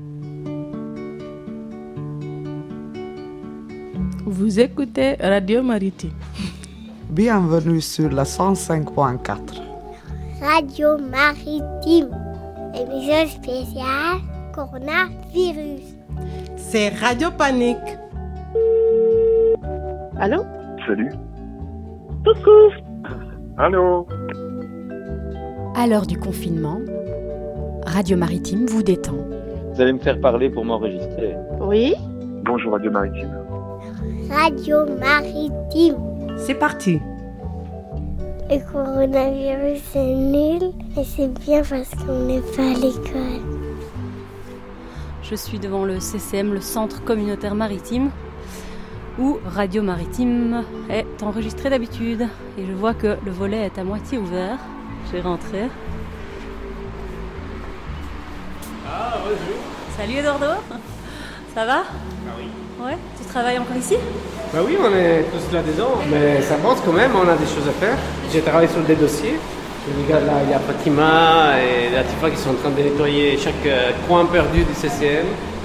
Vous écoutez Radio Maritime. Bienvenue sur la 105.4. Radio Maritime. Émission spéciale Coronavirus. C'est Radio Panique. Allô? Salut. Coucou. Allô. À l'heure du confinement, Radio Maritime vous détend. Vous allez me faire parler pour m'enregistrer. Oui? Bonjour Radio Maritime. Radio Maritime. C'est parti. Le coronavirus c'est nul et c'est bien parce qu'on n'est pas à l'école. Je suis devant le CCM, le Centre communautaire maritime, où Radio Maritime est enregistré d'habitude. Et je vois que le volet est à moitié ouvert. Je vais rentrer. Ah, bonjour. Salut Eduardo. Ça va? Ah oui. Ouais, tu travailles encore ici? Bah oui, on est tous là-dedans, mais ça avance quand même, on a des choses à faire. J'ai travaillé sur des dossiers. Je regarde là, il y a Fatima et Latifa qui sont en train de nettoyer chaque coin perdu du CCM.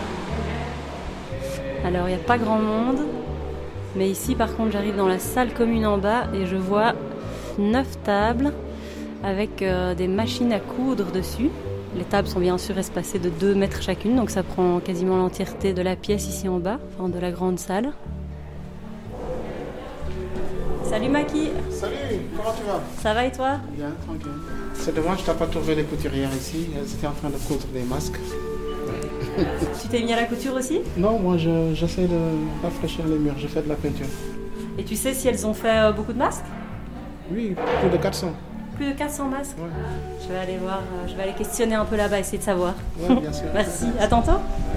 Alors, il n'y a pas grand monde, mais ici, par contre, j'arrive dans la salle commune en bas et je vois 9 tables avec des machines à coudre dessus. Les tables sont bien sûr espacées de 2 mètres chacune, donc ça prend quasiment l'entièreté de la pièce ici en bas, enfin de la grande salle. Salut Maki. Salut, comment tu vas? Ça va et toi? Bien, tranquille. C'est dommage, tu n'as pas trouvé les couturières ici. Elles étaient en train de coudre des masques. Tu t'es mis à la couture aussi? Non, moi j'essaie de rafraîchir les murs, je fais de la peinture. Et tu sais si elles ont fait beaucoup de masques? Oui, plus de 400. Plus de 400 masques? Ouais. Je vais aller voir, je vais aller questionner un peu là-bas, essayer de savoir. Oui, bien sûr. Merci, à tantôt.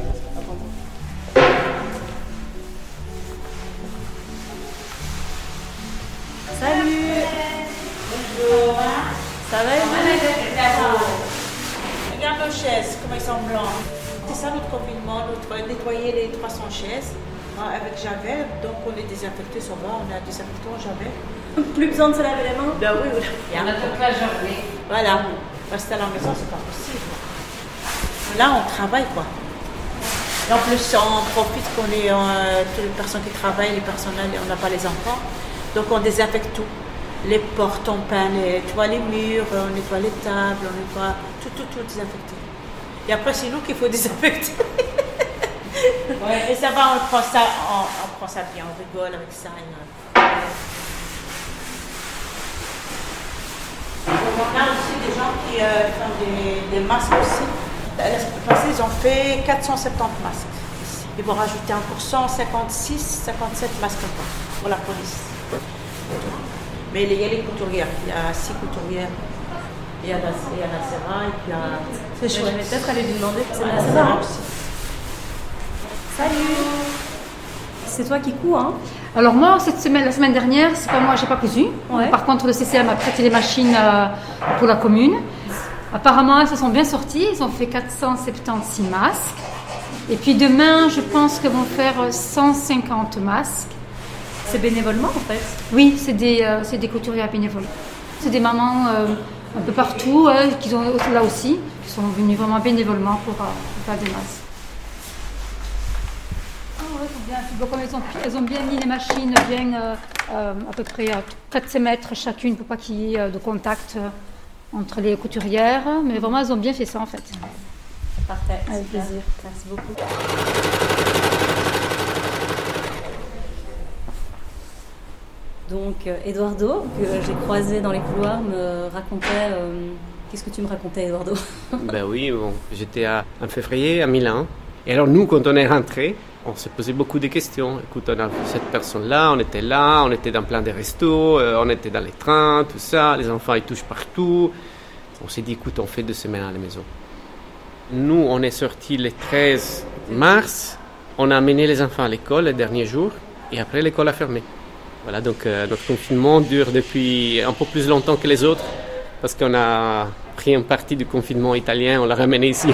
Salut. Bonjour. Ça va et vous? Regarde nos chaises, comment ils sont blancs. C'est ça notre confinement, nettoyer les 300 chaises avec Javel. Donc on les désinfecte, ça va, on a désinfecté en Javel. Plus besoin de se laver les mains? Ben oui, oui. On a toute la journée. Voilà. Rester à la maison, c'est pas possible. Là, on travaille, quoi. Et en plus, on profite qu'on ait toutes les personnes qui travaillent, les personnels, on n'a pas les enfants. Donc, on désinfecte tout. Les portes, on peint, tu vois, les murs, on nettoie les tables, on nettoie tout désinfecté. Et après, c'est nous qu'il faut désinfecter. Ouais, et ça va, on prend ça bien, on rigole avec ça. On a aussi des gens qui font des masques aussi. L'année passée, ils ont fait 470 masques. Ils vont rajouter encore 156, 57 masques encore pour la police. Mais il y a les couturières. Il y a 6 couturières. Il y a la Serra et puis il y a... C'est chouette. Je vais peut-être aller lui demander. C'est la Serra aussi. Salut. C'est toi qui couds, hein? Alors moi, la semaine dernière, c'est pas moi, j'ai pas cousu. Ouais. Par contre, le CCM a prêté les machines pour la commune. Apparemment, elles se sont bien sorties. Ils ont fait 476 masques. Et puis demain, je pense qu'ils vont faire 150 masques. C'est bénévolement en fait? Oui, c'est des couturières bénévoles. C'est des mamans un peu partout, qui sont là aussi, qui sont venues vraiment bénévolement pour faire des masques. Elles ont bien mis les machines à peu près près de 7 mètres chacune pour pas qu'il y ait de contact entre les couturières. Mais vraiment, elles ont bien fait ça en fait. Parfait. Avec plaisir. Merci beaucoup. Donc, Eduardo, que j'ai croisé dans les couloirs, me racontait... Qu'est-ce que tu me racontais, Eduardo? Ben oui, bon, j'étais en février à Milan. Et alors nous, quand on est rentré, on s'est posé beaucoup de questions. Écoute, on a vu cette personne-là, on était dans plein de restos, on était dans les trains, tout ça, les enfants ils touchent partout. On s'est dit, écoute, on fait 2 semaines à la maison. Nous, on est sortis le 13 mars, on a amené les enfants à l'école le dernier jour, et après l'école a fermé. Voilà, donc notre confinement dure depuis un peu plus longtemps que les autres, parce qu'on a pris une partie du confinement italien, on l'a ramené ici.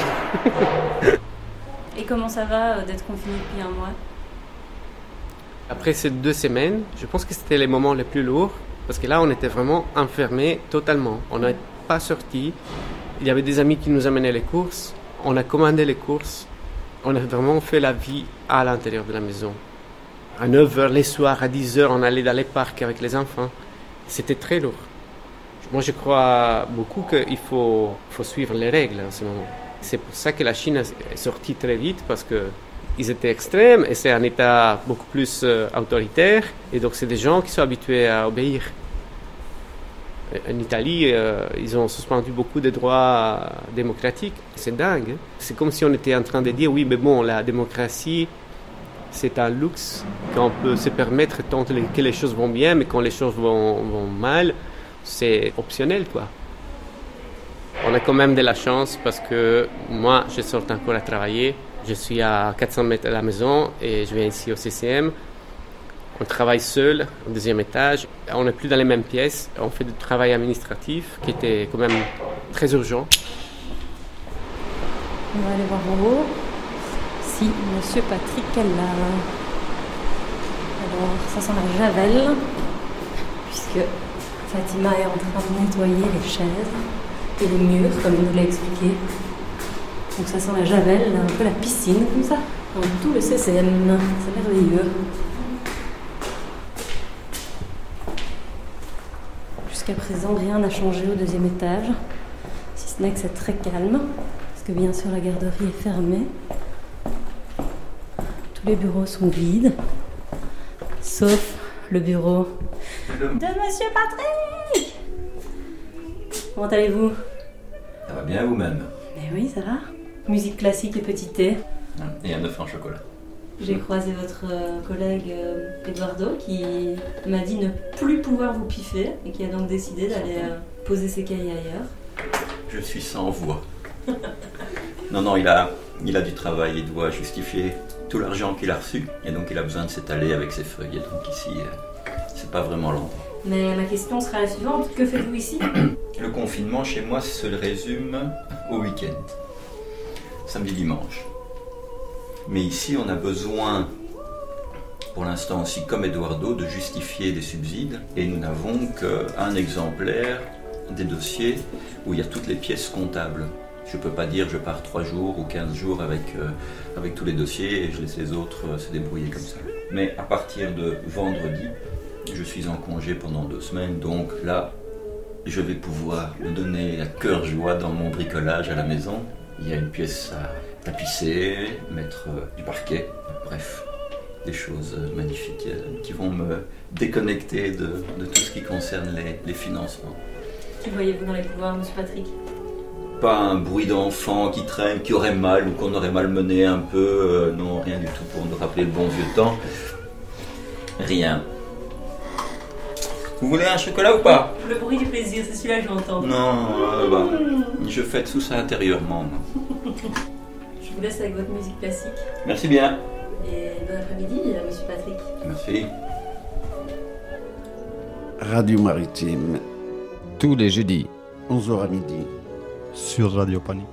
Et comment ça va d'être confiné depuis un mois? Après ces 2 semaines, je pense que c'était les moments les plus lourds, parce que là, on était vraiment enfermés totalement. On n'est pas sortis. Il y avait des amis qui nous amenaient les courses. On a commandé les courses. On a vraiment fait la vie à l'intérieur de la maison. À 9h, les soirs, à 10h, on allait dans les parcs avec les enfants. C'était très lourd. Moi, je crois beaucoup qu'il faut suivre les règles en ce moment. C'est pour ça que la Chine est sortie très vite, parce qu'ils étaient extrêmes et c'est un État beaucoup plus autoritaire. Et donc, c'est des gens qui sont habitués à obéir. En Italie, ils ont suspendu beaucoup de droits démocratiques. C'est dingue. Hein? C'est comme si on était en train de dire, oui, mais bon, la démocratie, c'est un luxe qu'on peut se permettre tant que les choses vont bien, mais quand les choses vont mal, c'est optionnel, quoi. On a quand même de la chance parce que moi, je sors encore à travailler. Je suis à 400 mètres de la maison et je viens ici au CCM. On travaille seul au deuxième étage. On n'est plus dans les mêmes pièces. On fait du travail administratif qui était quand même très urgent. On va aller voir en haut si Monsieur Patrick est là. Alors, ça sent la javel, puisque Fatima est en train de nettoyer les chaises et les murs, comme il nous l'a expliqué. Donc ça sent la javel, un peu la piscine, comme ça, dans tout le CCM. C'est merveilleux. Jusqu'à présent, rien n'a changé au deuxième étage, si ce n'est que c'est très calme, parce que bien sûr la garderie est fermée. Tous les bureaux sont vides, sauf le bureau de Monsieur Patrick. Comment allez-vous? Ça va bien vous-même? Mais oui, ça va. Musique classique et petit thé. Et un œuf en chocolat. J'ai croisé votre collègue Eduardo qui m'a dit ne plus pouvoir vous piffer et qui a donc décidé d'aller poser ses cahiers ailleurs. Je suis sans voix. Non, il a du travail, il doit justifier tout l'argent qu'il a reçu et donc il a besoin de s'étaler avec ses feuilles. Et donc ici, c'est pas vraiment l'endroit. Mais ma question sera la suivante, que faites-vous ici? Le confinement chez moi se résume au week-end. Samedi, dimanche. Mais ici, on a besoin, pour l'instant aussi, comme Eduardo, de justifier des subsides. Et nous n'avons qu'un exemplaire des dossiers où il y a toutes les pièces comptables. Je ne peux pas dire je pars 3 jours ou 15 jours avec tous les dossiers et je laisse les autres se débrouiller comme ça. Mais à partir de vendredi, je suis en congé pendant 2 semaines. Donc là, je vais pouvoir me donner à cœur joie dans mon bricolage à la maison. Il y a une pièce à tapisser, mettre du parquet, bref, des choses magnifiques qui vont me déconnecter de tout ce qui concerne les financements. Qui voyez-vous dans les couloirs, Monsieur Patrick? Pas un bruit d'enfant qui traîne, qui aurait mal ou qu'on aurait malmené un peu, non, rien du tout pour nous rappeler le bon vieux temps. Rien. Vous voulez un chocolat ou pas? Le bruit du plaisir, c'est celui-là que j'entends. Non, je fête tout ça intérieurement. Moi. Je vous laisse avec votre musique classique. Merci bien. Et bon après-midi, Monsieur Patrick. Merci. Radio Maritime. Tous les jeudis. 11h à midi. Sur Radio Panique.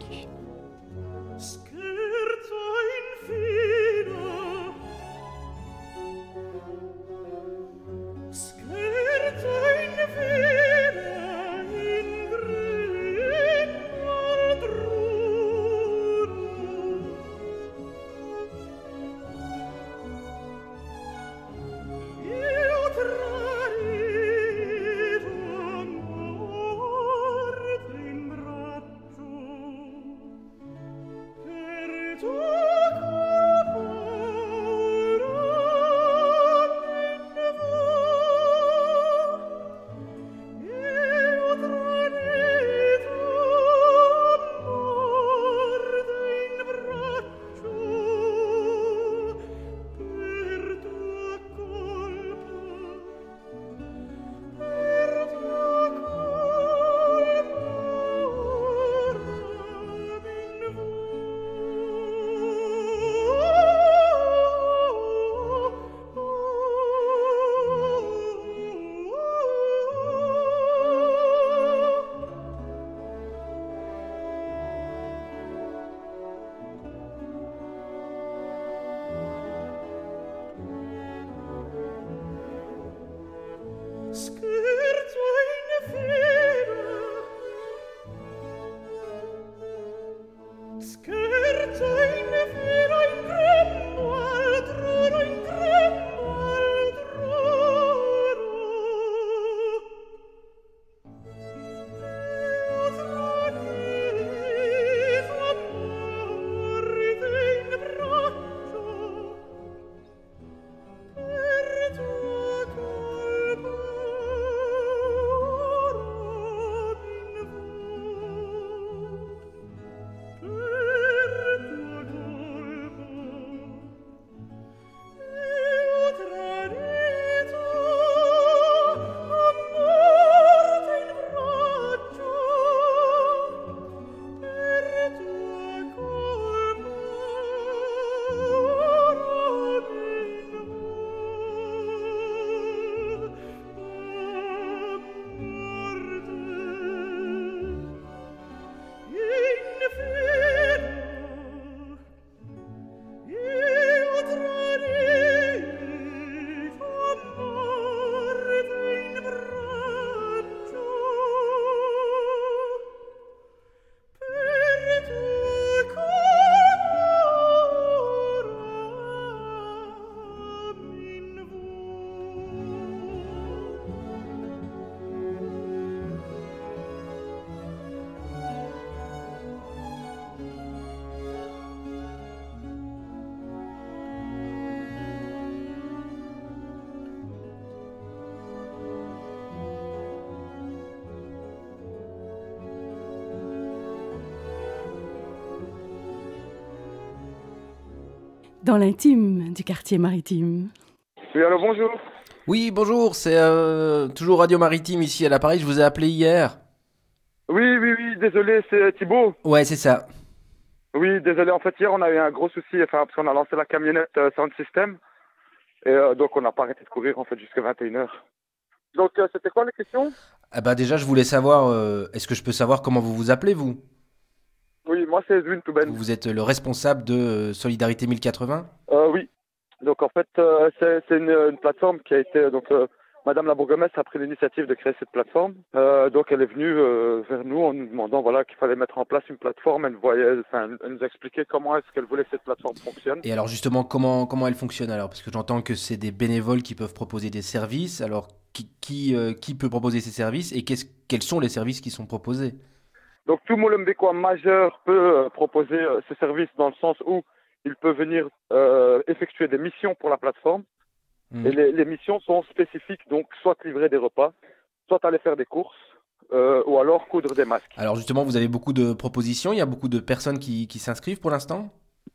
dans l'intime du quartier maritime. Oui, alors bonjour. Oui, bonjour, c'est toujours Radio Maritime ici à l'appareil, je vous ai appelé hier. Oui, désolé, c'est Thibaut. Ouais, c'est ça. Oui, désolé, en fait, hier, on a eu un gros souci, parce qu'on a lancé la camionnette Sound System, et donc on n'a pas arrêté de courir, en fait, jusqu'à 21h. Donc, c'était quoi la question ? Déjà, je voulais savoir, est-ce que je peux savoir comment vous vous appelez, vous ? Oui, moi, c'est Edwin Touben. Vous êtes le responsable de Solidarité 1080 ? Oui. Donc, en fait, c'est une plateforme qui a été... Madame la bourgmestre a pris l'initiative de créer cette plateforme. Donc, elle est venue vers nous en nous demandant qu'il fallait mettre en place une plateforme. Elle nous expliquait comment est-ce qu'elle voulait que cette plateforme fonctionne. Et alors, justement, comment elle fonctionne alors ? Parce que j'entends que c'est des bénévoles qui peuvent proposer des services. Alors, qui peut proposer ces services et quels sont les services qui sont proposés ? Donc, tout Molenbeekois majeur peut proposer ce service dans le sens où il peut venir effectuer des missions pour la plateforme. Et les missions sont spécifiques, donc soit livrer des repas, soit aller faire des courses, ou alors coudre des masques. Alors justement, vous avez beaucoup de propositions, il y a beaucoup de personnes qui s'inscrivent pour l'instant ?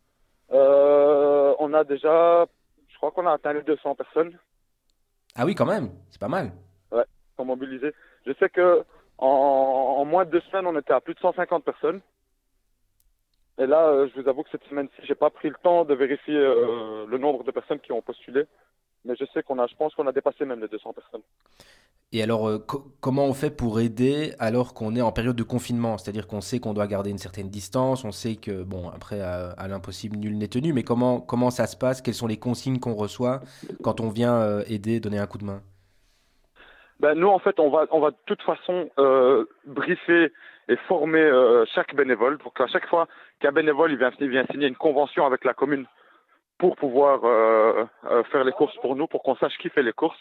On a déjà, je crois qu'on a atteint les 200 personnes. Ah oui, quand même, c'est pas mal. Ouais, sont mobilisées. Je sais que en moins de 2 semaines, on était à plus de 150 personnes. Et là, je vous avoue que cette semaine-ci, j'ai pas pris le temps de vérifier le nombre de personnes qui ont postulé. Mais je sais je pense qu'on a dépassé même les 200 personnes. Et alors, comment on fait pour aider alors qu'on est en période de confinement ? C'est-à-dire qu'on sait qu'on doit garder une certaine distance, on sait que, bon, après, à l'impossible, nul n'est tenu, mais comment ça se passe ? Quelles sont les consignes qu'on reçoit quand on vient aider, donner un coup de main ? Nous, en fait, on va de toute façon briefer et former chaque bénévole. Donc, à chaque fois qu'un bénévole il vient signer une convention avec la commune pour pouvoir faire les courses pour nous, pour qu'on sache qui fait les courses.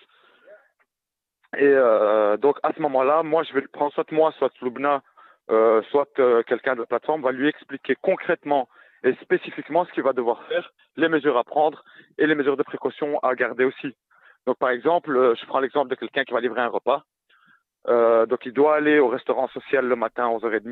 Et donc, à ce moment-là, moi, je vais le prendre, soit moi, soit Lubna, soit quelqu'un de la plateforme va lui expliquer concrètement et spécifiquement ce qu'il va devoir faire, les mesures à prendre et les mesures de précaution à garder aussi. Donc, par exemple, je prends l'exemple de quelqu'un qui va livrer un repas. Donc, il doit aller au restaurant social le matin à 11h30,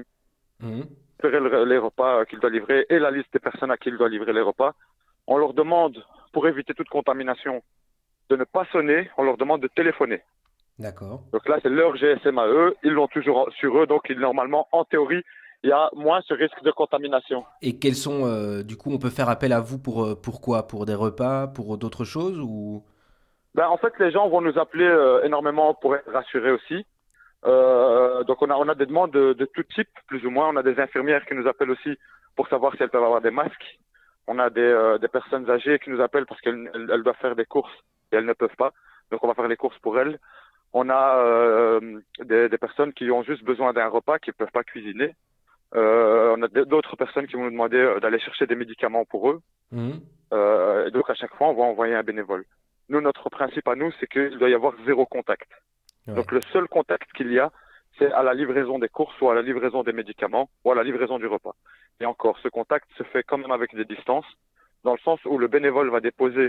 faire les repas qu'il doit livrer et la liste des personnes à qui il doit livrer les repas. On leur demande, pour éviter toute contamination, de ne pas sonner, on leur demande de téléphoner. D'accord. Donc là, c'est leur GSM à eux, ils l'ont toujours sur eux, donc normalement, en théorie, il y a moins ce risque de contamination. Et quels sont, du coup, on peut faire appel à vous pour quoi ? Pour des repas, pour d'autres choses ou... En fait, les gens vont nous appeler énormément pour être rassurés aussi. Donc on a des demandes de tout type, plus ou moins. On a des infirmières qui nous appellent aussi pour savoir si elles peuvent avoir des masques. On a des personnes âgées qui nous appellent parce qu'elles doivent faire des courses et elles ne peuvent pas. Donc on va faire les courses pour elles. On a des personnes qui ont juste besoin d'un repas, qui ne peuvent pas cuisiner. On a d'autres personnes qui vont nous demander d'aller chercher des médicaments pour eux. Et donc à chaque fois, on va envoyer un bénévole. Nous, notre principe à nous, c'est qu'il doit y avoir 0 contact. Ouais. Donc le seul contact qu'il y a, c'est à la livraison des courses ou à la livraison des médicaments ou à la livraison du repas. Et encore, ce contact se fait quand même avec des distances, dans le sens où le bénévole va déposer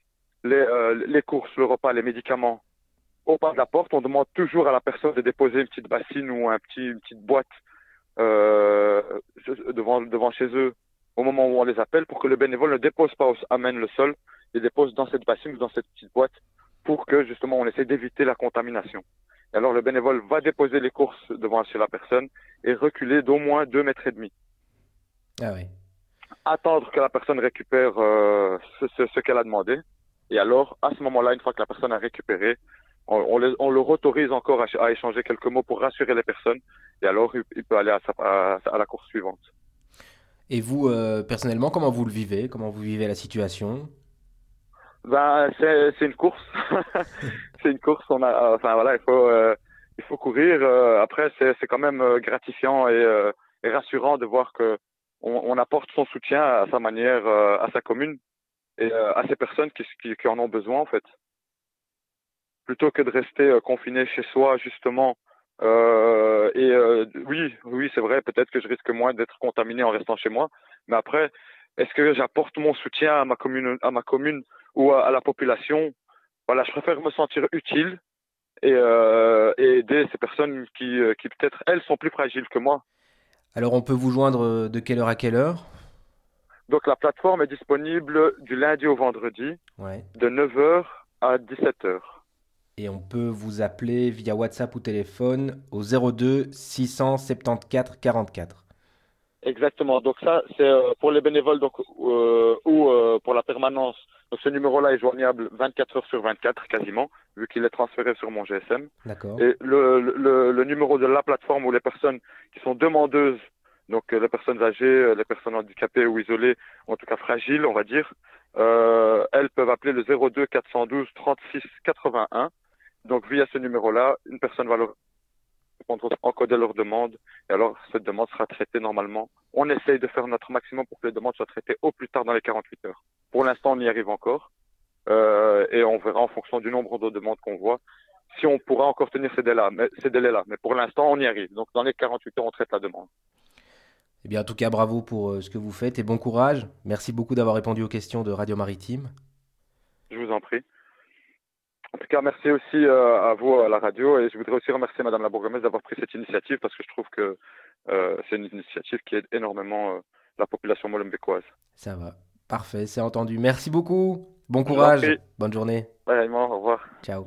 les courses, le repas, les médicaments au pas de la porte. On demande toujours à la personne de déposer une petite bassine ou une petite boîte devant chez eux au moment où on les appelle, pour que le bénévole ne dépose pas amène le sol, il dépose dans cette bassine ou dans cette petite boîte pour que justement on essaie d'éviter la contamination. Et alors le bénévole va déposer les courses devant chez la personne et reculer d'au moins 2,5 mètres. Ah oui. Attendre que la personne récupère ce qu'elle a demandé. Et alors, à ce moment-là, une fois que la personne a récupéré, on leur autorise encore à échanger quelques mots pour rassurer les personnes. Et alors, il peut aller à la course suivante. Et vous, personnellement, comment vous le vivez ? Comment vous vivez la situation ? C'est une course. C'est une course. Il faut courir. Après, c'est quand même gratifiant et rassurant de voir que on apporte son soutien à sa manière à sa commune et à ces personnes qui en ont besoin en fait. Plutôt que de rester confiné chez soi justement. Oui, c'est vrai. Peut-être que je risque moins d'être contaminé en restant chez moi. Mais après, est-ce que j'apporte mon soutien à ma commune ou à la population? Voilà, je préfère me sentir utile et aider ces personnes qui peut-être elles sont plus fragiles que moi. Alors on peut vous joindre de quelle heure à quelle heure? Donc la plateforme est disponible du lundi au vendredi, de 9h à 17h. Et on peut vous appeler via WhatsApp ou téléphone au 02 674 44. Exactement. Donc ça, c'est pour les bénévoles donc, ou pour la permanence. Donc ce numéro-là est joignable 24 heures sur 24 quasiment, vu qu'il est transféré sur mon GSM. D'accord. Et le numéro de la plateforme où les personnes qui sont demandeuses, donc les personnes âgées, les personnes handicapées ou isolées, en tout cas fragiles, on va dire, elles peuvent appeler le 02 412 36 81. Donc via ce numéro-là, une personne va leur encoder leur demande et alors cette demande sera traitée normalement. On essaye de faire notre maximum pour que les demandes soient traitées au plus tard dans les 48 heures. Pour l'instant, on y arrive encore et on verra en fonction du nombre de demandes qu'on voit si on pourra encore tenir ces délais-là. Mais pour l'instant, on y arrive. Donc dans les 48 heures, on traite la demande. Eh bien, en tout cas, bravo pour ce que vous faites et bon courage. Merci beaucoup d'avoir répondu aux questions de Radio Maritime. Je vous en prie. En tout cas, merci aussi à vous, à la radio, et je voudrais aussi remercier Madame la bourgmestre d'avoir pris cette initiative parce que je trouve que c'est une initiative qui aide énormément la population molenbeekoise. Ça va, parfait, c'est entendu. Merci beaucoup, bon courage, bonne journée. Vraiment, au revoir. Ciao.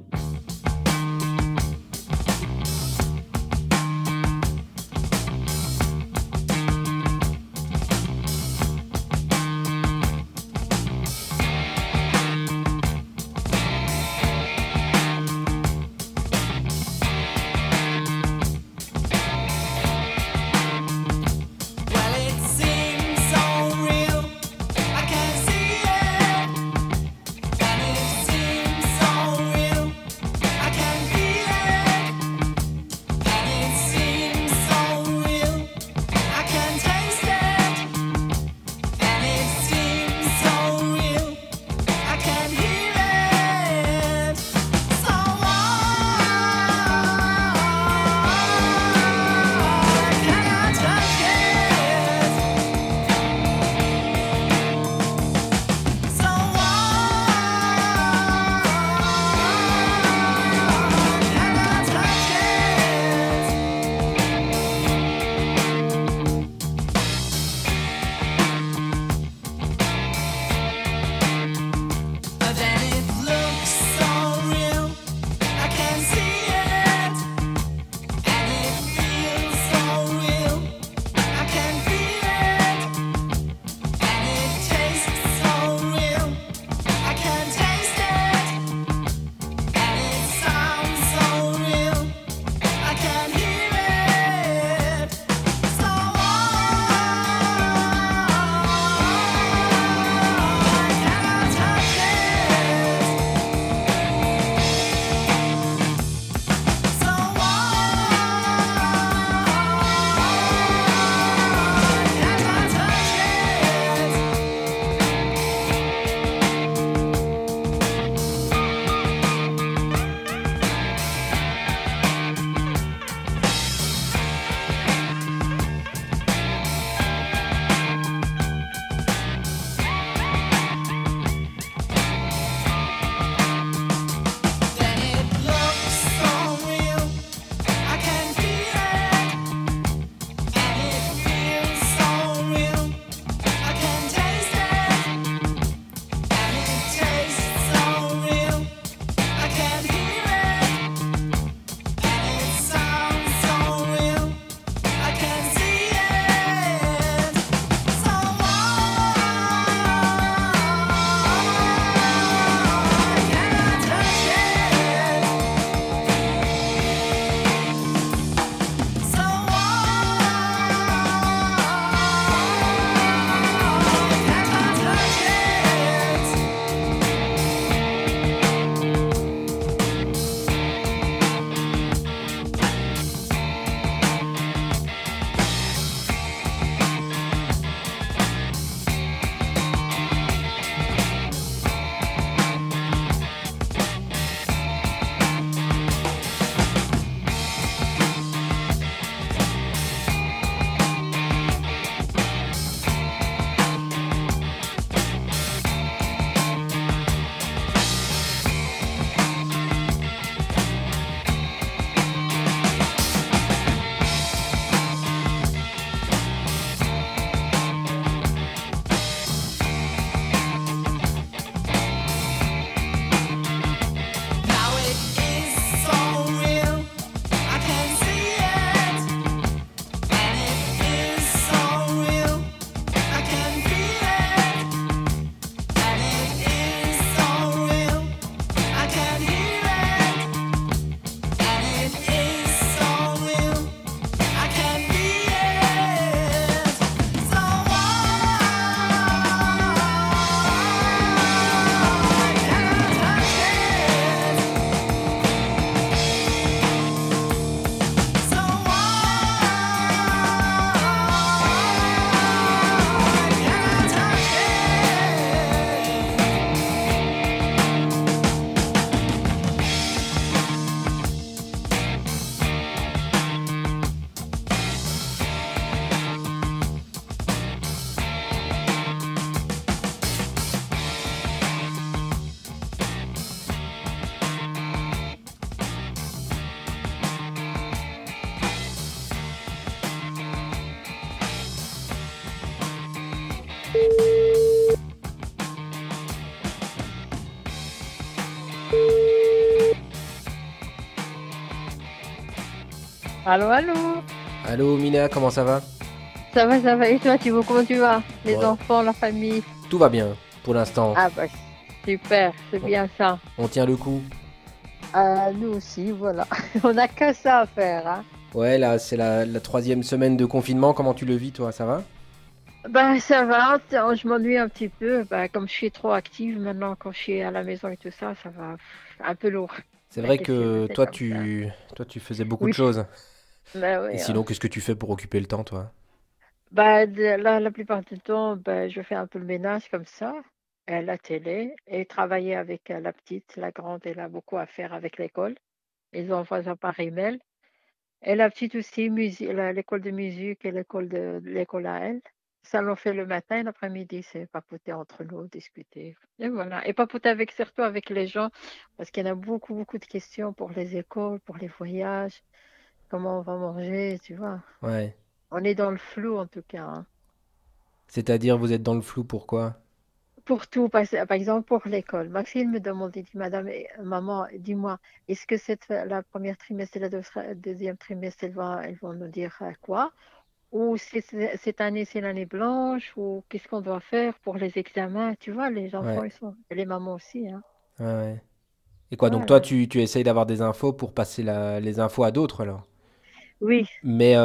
Allô, allô. Allô Mina, comment ça va? Ça va. Et toi, Thibaut, comment tu vas? Les Ouais. enfants, la famille? Tout va bien pour l'instant. Ah bah super, c'est bien ça. On tient le coup. Nous aussi, voilà. On n'a que ça à faire, hein. Ouais, là c'est la 3e semaine de confinement. Comment tu le vis toi? Ça va? Bah ça va, je m'ennuie un petit peu. Bah, comme je suis trop active maintenant, quand je suis à la maison et tout ça, ça va un peu lourd. C'est La vrai question, que c'est toi comme ça. tu faisais beaucoup Oui. de choses. Bah oui, Et sinon, qu'est-ce que tu fais pour occuper le temps toi? Bah, la plupart du temps, bah, je fais un peu le ménage comme ça, la télé, et travailler avec la petite, la grande, elle a beaucoup à faire avec l'école. Ils envoient ça par email. Et la petite aussi, l'école de musique et l'école à elle. Ça l'on fait le matin et l'après-midi, c'est papoter entre nous, discuter. Et voilà. Et papoter surtout avec les gens, parce qu'il y en a beaucoup, beaucoup de questions pour les écoles, pour les voyages, comment on va manger, tu vois. Ouais. On est dans le flou en tout cas, hein. C'est-à-dire vous êtes dans le flou, pourquoi? Pour tout, par exemple pour l'école. Maxime me demande, il dit, Madame, maman, dis-moi, est-ce que la première trimestre et la deuxième trimestre, elles vont nous dire quoi? Ou cette année, c'est l'année blanche? Ou qu'est-ce qu'on doit faire pour les examens? Tu vois, les enfants, Ouais. et les mamans aussi, hein. Ouais. Et quoi, donc Ouais, toi ouais. tu essayes d'avoir des infos pour passer les infos à d'autres alors? Oui. Mais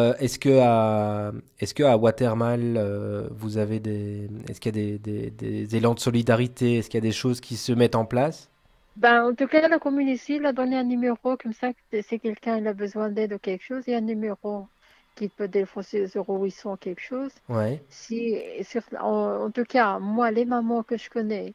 est-ce que à Watermal, vous avez est-ce qu'il y a des élans de solidarité? Est-ce qu'il y a des choses qui se mettent en place? Ben, en tout cas, la commune ici, il a donné un numéro comme ça, que si quelqu'un il a besoin d'aide ou quelque chose, il y a un numéro qui peut défoncer 0800 quelque chose. Ouais. En tout cas, moi, les mamans que je connais,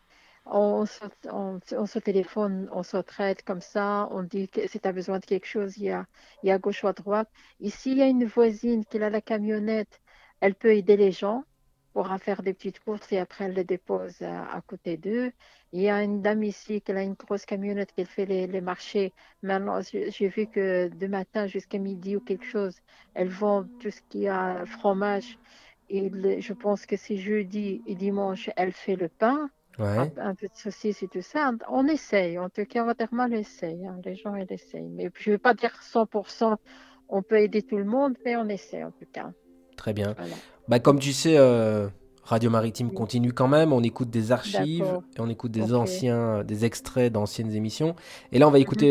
on se téléphone, on s'entraide comme ça, on dit que si tu as besoin de quelque chose, il y a à gauche ou à droite. Ici, il y a une voisine qui a la camionnette, elle peut aider les gens pour faire des petites courses et après elle les dépose à côté d'eux. Il y a une dame ici qui a une grosse camionnette qui fait les marchés. Maintenant, j'ai vu que de matin jusqu'à midi ou quelque chose, elle vend tout ce qui a fromage. Et je pense que c'est jeudi et dimanche, elle fait le pain, Ouais. un peu de saucisse et tout ça. On essaye, en tout cas, Watermal essaye, hein. Les gens, ils essayent. Mais je ne vais pas dire 100%, on peut aider tout le monde, mais on essaie en tout cas. Très bien. Voilà. Bah, comme tu sais, Radio Maritime continue quand même. On écoute des archives D'accord. et on écoute des Ok. des extraits d'anciennes émissions. Et là, on va écouter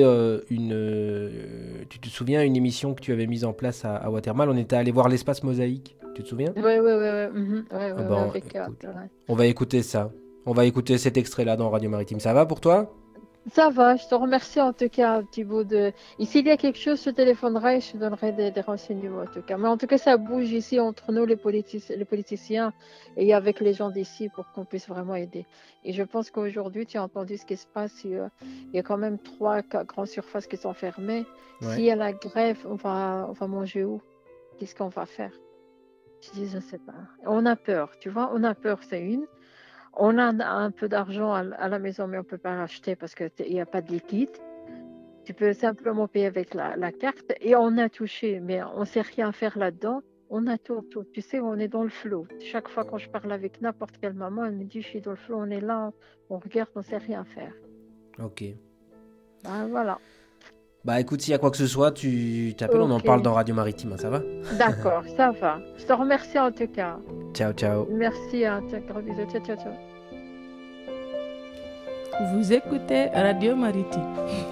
tu te souviens, une émission que tu avais mise en place à Watermal. On était allé voir l'espace Mosaïque. Tu te souviens? Oui, oui, oui, oui. Ah ben, Avec, écoute, ouais. on va écouter ça. On va écouter cet extrait-là dans Radio Maritime. Ça va pour toi? Ça va, je te remercie en tout cas, Thibaut. Et s'il y a quelque chose, je te téléphonerai et je te donnerai des renseignements en tout cas. Mais en tout cas, ça bouge ici entre nous, les politiciens, et avec les gens d'ici pour qu'on puisse vraiment aider. Et je pense qu'aujourd'hui, tu as entendu ce qui se passe. Il y a quand même 3 grandes surfaces qui sont fermées. Ouais. S'il y a la grève, on va manger où? Qu'est-ce qu'on va faire? Je dis, je ne sais pas. On a peur, tu vois, on a peur, c'est une. On a un peu d'argent à la maison, mais on ne peut pas l'acheter parce qu'il n'y a pas de liquide. Tu peux simplement payer avec la carte. Et on a touché, mais on ne sait rien faire là-dedans. On a tout. Tu sais, on est dans le flou. Chaque fois quand je parle avec n'importe quelle maman, elle me dit, je suis dans le flou, on est là, on regarde, on ne sait rien faire. Ok. Ben, voilà. Bah écoute, s'il y a quoi que ce soit, tu t'appelles, on en Ok. parle dans Radio Maritime, hein, ça va? D'accord, ça va. Je te remercie en tout cas. Ciao, ciao. Merci, hein. Gros bisous. Ciao, ciao, ciao. Vous écoutez Radio Maritime.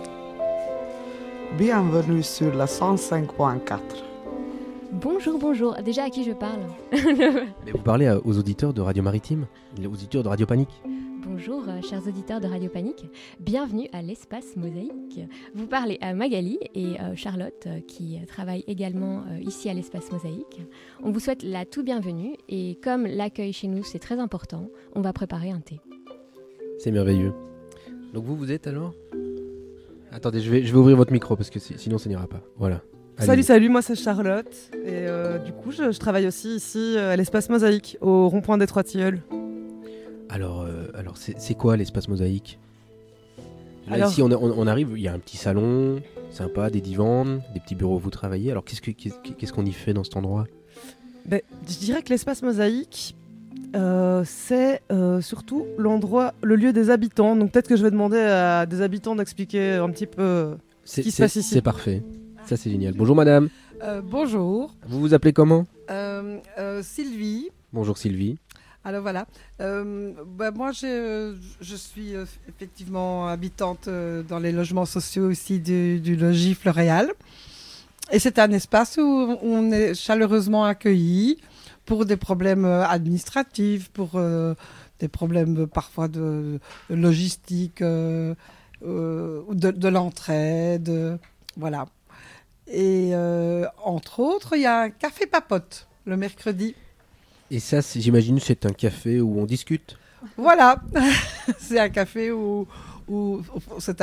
Bienvenue sur la 105.4. Bonjour, bonjour. Déjà, à qui je parle? Mais vous parlez aux auditeurs de Radio Maritime, aux auditeurs de Radio Panique. Bonjour, chers auditeurs de Radio Panique. Bienvenue à l'Espace Mosaïque. Vous parlez à Magali et Charlotte, qui travaillent également ici à l'Espace Mosaïque. On vous souhaite la tout bienvenue et comme l'accueil chez nous, c'est très important, on va préparer un thé. C'est merveilleux. Donc vous êtes alors? Attendez, je vais ouvrir votre micro parce que sinon ça n'ira pas. Voilà. Salut, moi c'est Charlotte et du coup je travaille aussi ici à l'Espace Mosaïque, au rond-point des Trois-Tilleuls. Alors c'est quoi l'espace Mosaïque? Là, Alors- ici on arrive, il y a un petit salon sympa, des divans, des petits bureaux où vous travaillez. Alors qu'est-ce qu'on y fait dans cet endroit? Je dirais que l'espace Mosaïque, c'est surtout l'endroit, le lieu des habitants. Donc peut-être que je vais demander à des habitants d'expliquer un petit peu ce qui se passe ici. C'est parfait. Ça, c'est génial. Bonjour madame. Bonjour. Vous vous appelez comment ? Sylvie. Bonjour Sylvie. Alors voilà. Moi, je suis effectivement habitante dans les logements sociaux ici du logis Floréal. Et c'est un espace où on est chaleureusement accueillis pour des problèmes administratifs, pour des problèmes parfois de logistique, ou de l'entraide. Voilà. Et entre autres, il y a un café papote le mercredi. Et ça, j'imagine, c'est un café où on discute. Voilà, c'est un café où c'est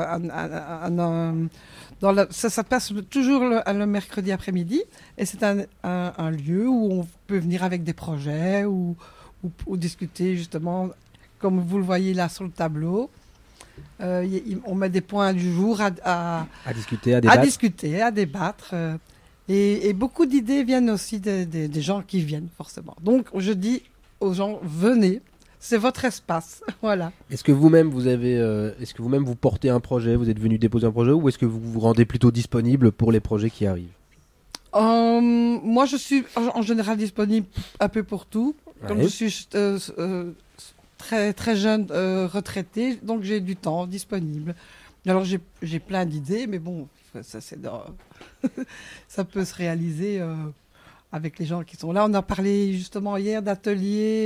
ça passe toujours le mercredi après-midi, et c'est un lieu où on peut venir avec des projets ou discuter justement, comme vous le voyez là sur le tableau. On met des points du jour à discuter, à débattre. À discuter, à débattre. Et beaucoup d'idées viennent aussi des gens qui viennent, forcément. Donc, je dis aux gens, venez, c'est votre espace. Voilà. Est-ce que vous-même, vous portez un projet, vous êtes venu déposer un projet, ou est-ce que vous vous rendez plutôt disponible pour les projets qui arrivent ? Moi, je suis en général disponible un peu pour tout. Comme je suis très, très jeune retraitée, donc j'ai du temps disponible. Alors, j'ai plein d'idées, mais bon, ça peut se réaliser avec les gens qui sont là. On a parlé justement hier d'ateliers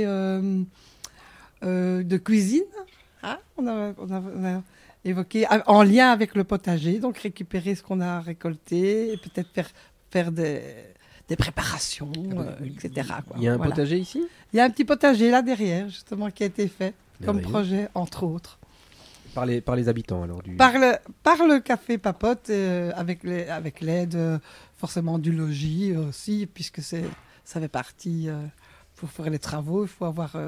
de cuisine. Hein, on a évoqué en lien avec le potager, donc récupérer ce qu'on a récolté et peut-être faire des préparations, etc. Il y a un potager ici ? Il y a un petit potager là derrière, justement, qui a été fait comme projet, entre autres. Par les habitants, alors Par le café papote, avec l'aide forcément du logis aussi, puisque ça fait partie, pour faire les travaux, il faut avoir...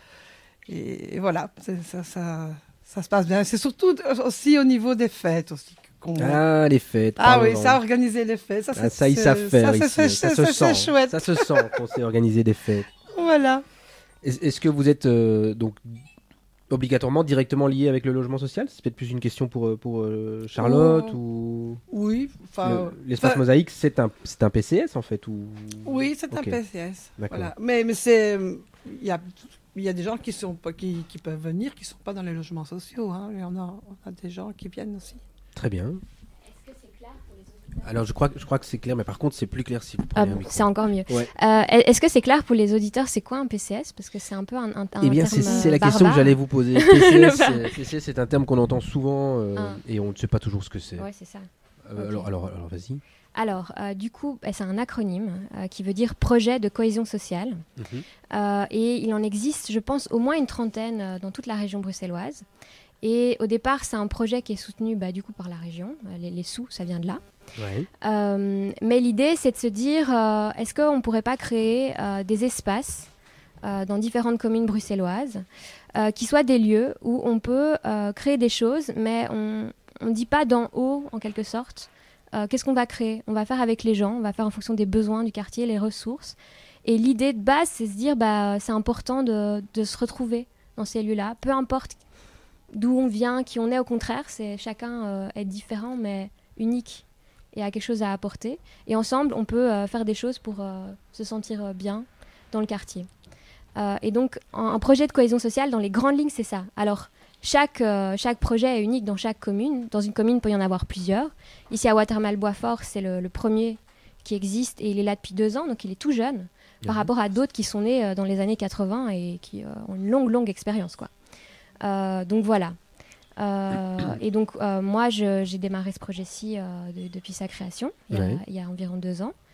et voilà, ça se passe bien. C'est surtout aussi au niveau des fêtes aussi. Les fêtes. Oui, ça, organiser les fêtes. Ça, ils savent faire ici. Ça se sent. Chouette. Ça se sent qu'on sait organiser des fêtes. Voilà. Est-ce que vous êtes donc obligatoirement directement lié avec le logement social ? C'est peut-être plus une question pour Charlotte ou... Oui. L'espace mosaïque, c'est un PCS en fait ou... Oui, c'est un PCS. D'accord. Voilà. Mais c'est... Il y a des gens qui peuvent venir, qui ne sont pas dans les logements sociaux. Hein. On a des gens qui viennent aussi. Très bien. Est-ce que c'est clair pour les auditeurs ? Alors je crois que c'est clair, mais par contre c'est plus clair si vous prenez un micro. C'est encore mieux. Ouais. Est-ce que c'est clair pour les auditeurs, c'est quoi un PCS ? Parce que c'est un peu un Eh bien, terme c'est la barbare. question que j'allais vous poser. PCS, c'est un terme qu'on entend souvent et on ne sait pas toujours ce que c'est. Oui, c'est ça. Okay. Alors vas-y. Alors, du coup, c'est un acronyme qui veut dire projet de cohésion sociale. Et il en existe, je pense, au moins une trentaine dans toute la région bruxelloise. Et au départ, c'est un projet qui est soutenu du coup par la région. Les sous, ça vient de là. Ouais. Mais l'idée, c'est de se dire, est-ce qu'on ne pourrait pas créer des espaces dans différentes communes bruxelloises qui soient des lieux où on peut créer des choses, mais on ne dit pas d'en haut, en quelque sorte. Qu'est-ce qu'on va créer ? On va faire avec les gens, on va faire en fonction des besoins du quartier, les ressources. Et l'idée de base, c'est se dire, c'est important de se retrouver dans ces lieux-là, peu importe d'où on vient, qui on est, au contraire, c'est chacun est différent mais unique et a quelque chose à apporter. Et ensemble, on peut faire des choses pour se sentir bien dans le quartier. Et donc, un projet de cohésion sociale, dans les grandes lignes, c'est ça. Alors, chaque projet est unique dans chaque commune. Dans une commune, il peut y en avoir plusieurs. Ici, à Watermal-Boisfort, c'est le premier qui existe et il est là depuis 2 ans, donc il est tout jeune par rapport à d'autres qui sont nés dans les années 80 et qui ont une longue expérience, quoi. Donc voilà. Et donc moi j'ai démarré ce projet-ci depuis sa création il y a environ 2 ans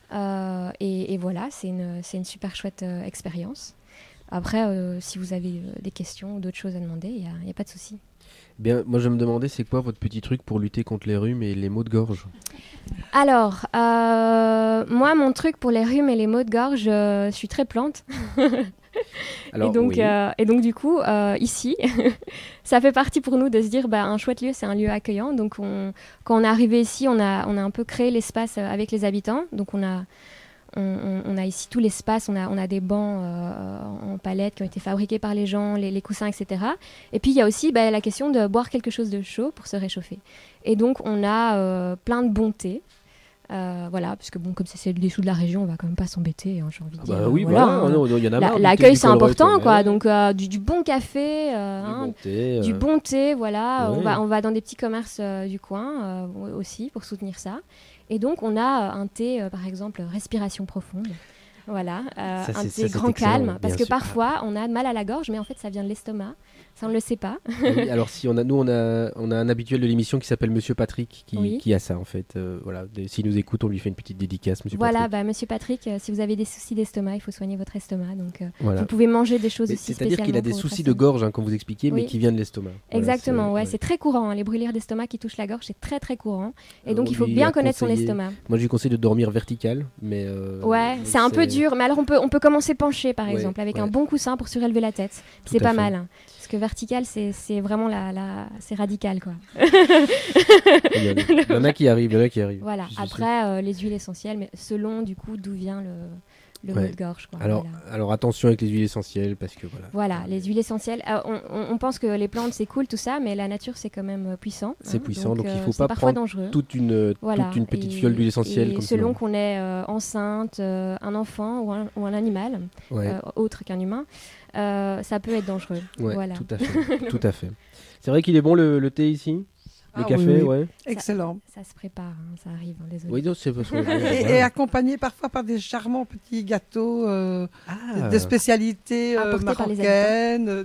et voilà, c'est une super chouette expérience. Après si vous avez des questions ou d'autres choses à demander, il y a pas de souci. Bien, moi je me demandais c'est quoi votre petit truc pour lutter contre les rhumes et les maux de gorge ? Alors moi mon truc pour les rhumes et les maux de gorge, je suis très plante. Alors, et donc du coup ici ça fait partie pour nous de se dire un chouette lieu, c'est un lieu accueillant. Donc quand on est arrivé ici, on a un peu créé l'espace avec les habitants. Donc on On a ici tout l'espace, on a des bancs en palette qui ont été fabriqués par les gens, les coussins, etc. Et puis il y a aussi la question de boire quelque chose de chaud pour se réchauffer. Et donc on a plein de bons thés. Voilà, parce que bon, comme c'est des sous de la région, on va quand même pas s'embêter, hein, j'ai envie de dire. Oui, voilà, il y en a marre. L'accueil, c'est important, quoi. Donc du bon café, du bon thé, voilà. Ouais. On va dans des petits commerces du coin aussi pour soutenir ça. Et donc on a un thé, par exemple, respiration profonde. Voilà, un thé grand calme, parce que parfois on a mal à la gorge, mais en fait ça vient de l'estomac. Ça, on ne le sait pas. Oui, alors on a un habituel de l'émission qui s'appelle Monsieur Patrick qui a ça en fait. Voilà, s'il nous écoute, on lui fait une petite dédicace, Monsieur Patrick. Voilà, Monsieur Patrick, si vous avez des soucis d'estomac, il faut soigner votre estomac. Donc vous pouvez manger des choses aussi spécialement. C'est-à-dire qu'il a des soucis de gorge, quand vous expliquez, mais qui viennent de l'estomac. Exactement, voilà, c'est très courant. Hein, les brûlures d'estomac qui touchent la gorge, c'est très très courant. Et donc il faut bien connaître son estomac. Moi, je lui conseille de dormir vertical, mais. Ouais, c'est un peu dur, mais alors on peut commencer penché par exemple, avec un bon coussin pour surélever la tête. C'est pas mal. Hein. Parce que vertical, c'est vraiment c'est radical, quoi. Il y en a qui arrivent, Voilà. Après, les huiles essentielles, mais selon du coup d'où vient le mot de gorge, quoi. Alors attention avec les huiles essentielles, parce que voilà. Voilà, les huiles essentielles. On pense que les plantes c'est cool tout ça, mais la nature c'est quand même puissant. C'est puissant, donc il faut pas prendre toute une petite fiole d'huile essentielle. Comme selon qu'on est enceinte, un enfant ou un animal, autre qu'un humain. Ça peut être dangereux. Ouais, voilà. Tout à fait. C'est vrai qu'il est bon le thé ici, le café, oui. Excellent. Ça se prépare, hein, ça arrive, désolé. Oui, donc c'est et accompagné parfois par des charmants petits gâteaux de spécialités marocaines,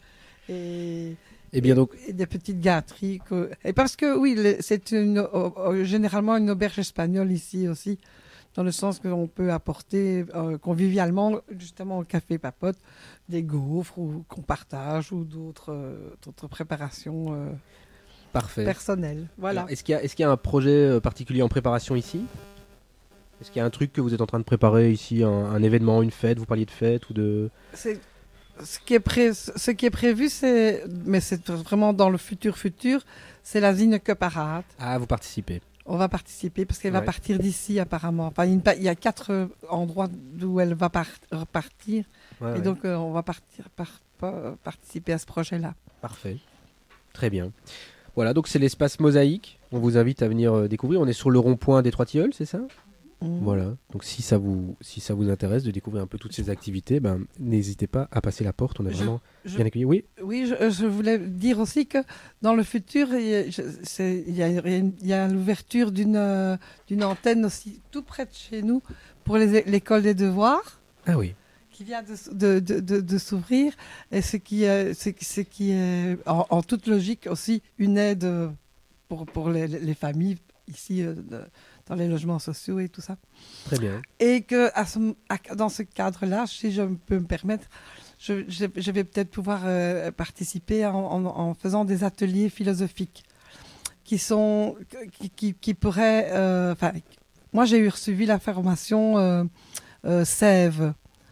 et des petites gâteries. Et parce que oui, c'est généralement une auberge espagnole ici aussi. Dans le sens qu'on peut apporter convivialement, justement au café papote, des gaufres qu'on partage ou d'autres préparations personnelles. Voilà. Alors, est-ce qu'il y a un projet particulier en préparation ici ? Est-ce qu'il y a un truc que vous êtes en train de préparer ici, un événement, une fête ? Vous parliez de fête ou de... Ce qui est prévu, mais c'est vraiment dans le futur, c'est la Zinneke Parade. Ah, vous participez ? On va participer parce qu'elle va partir d'ici apparemment. Enfin, il y a 4 endroits d'où elle va partir. Et donc, on va participer à ce projet-là. Parfait. Très bien. Voilà, donc c'est l'espace Mosaïque. On vous invite à venir découvrir. On est sur le rond-point des Trois-Tilleuls, c'est ça ? Voilà. Donc si ça vous intéresse de découvrir un peu toutes ces activités, n'hésitez pas à passer la porte. On a vraiment bien accueilli. Oui. Oui, je voulais dire aussi que dans le futur, il y a l'ouverture d'une antenne aussi tout près de chez nous pour l'école des devoirs. Ah oui. Qui vient de s'ouvrir, et ce qui est en toute logique aussi une aide pour les familles ici dans les logements sociaux et tout ça. Très bien. Et que dans ce cadre-là, si je peux me permettre, je vais peut-être pouvoir participer en faisant des ateliers philosophiques qui pourraient... moi, j'ai suivi la formation Sève